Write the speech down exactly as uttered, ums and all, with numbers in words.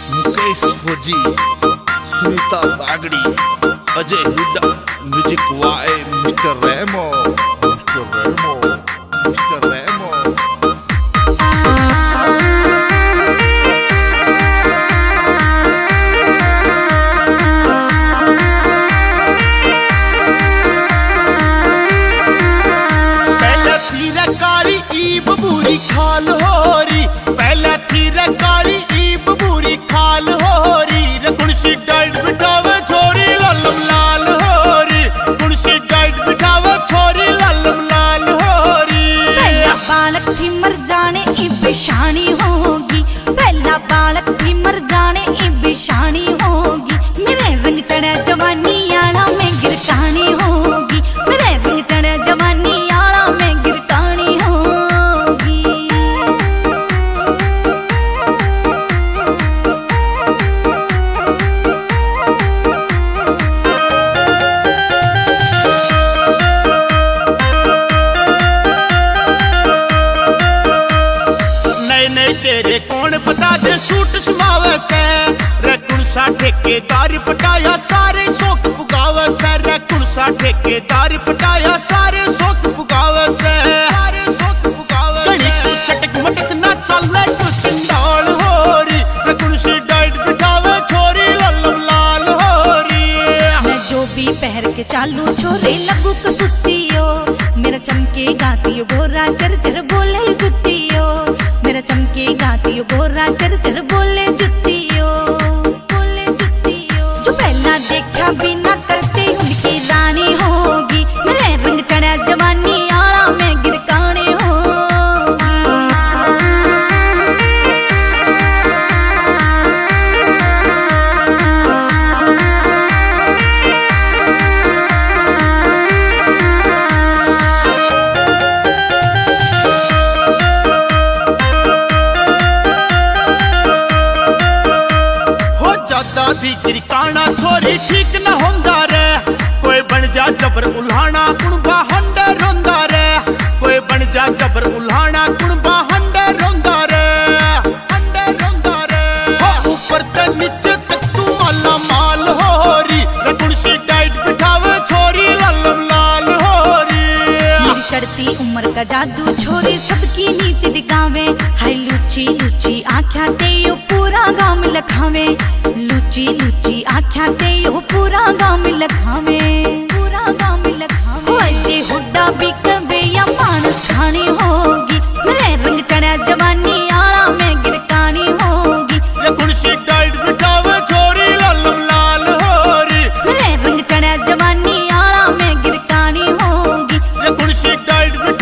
Mukesh Fauji, Sunita Bagri, Ajay Hooda, music by mister Remo, mister Remo, mister Remo. पहले थी रे काली ईब बुरी खाल होरी, पहले थी रे काली ईब बुरी खाल होरी, रे कुणसी डाइट बिठावे छोरी लालम लाल होरी, कुणसी डाइट बिठावे छोरी लालम लाल होरी। पहला बालक थी मर जाने इब शानी होगी, पहला बालक थी मर जाने इब शानी होगी, मेरे रंग चढ़ा जवानी आला में गिरकानी होगी, मेरे रंग चढ़ा जवानी आला में गिरकानी होगी। नए नए तेरे कौन बता दे सूट समावे से, रे कुणसा ठेकेदार पटाया सारे शौक पुगावे से, रे कुणसा ठेकेदार पटाया सारे शौक पुगावे से, सारे शौक पुगावे से। कहीं तू चटक मटक ना चले तू चंडाल होरी, रे कुणसी डाइट बिठावे छोरी लालम लाल होरी। मैं जो भी पहर के चालू छोरे लगू को सुतियो, मेरा चमके गातियो गोरा चर चर बोले जुतियो, मेरा चमके गातियो गोरा चर चर बोले जुतियो, बोले जुतियो। जो पहला देखा बिना करते उनकी रानी होगी, मेरे रंग चढ़ा जवानी आला में गिरकाने होगी। गिरकाना छोरी ठीक न होंदा रे, कोई बन जा जबर उल्हाना कुणबा हंडे रोंदा रे, कोई बन जा जबर उल्हाना कुणबा हंडे रोंदा रे, हंडे रोंदा रे। हो ऊपर ते नीचे तक तू माला माल होरी, रे कुणसी डाइट बिठावे छोरी लालम लाल होरी। मेरी चढ़ती उम्र का जादू छोरी सबकी नीति दिखावे, हाय लूची लूची आँख्या ते यो पूरा गाँव में लखावे, लूची लूची आँख्या ते यो पूरा गाँव में लखावे, पूरा गाँव में लखावे। हो अजय हुड्डा भी कबे या मानस खानी होगी, मेरे रंग चढ़ा जवानी आला में गिरकानी होगी, रे कुणसी डाइट बिठावे छोरी लालम लाल होरी, मेरे रंग चढ़ा जवानी आला में गिरकानी होगी, रे कुणसी डाइट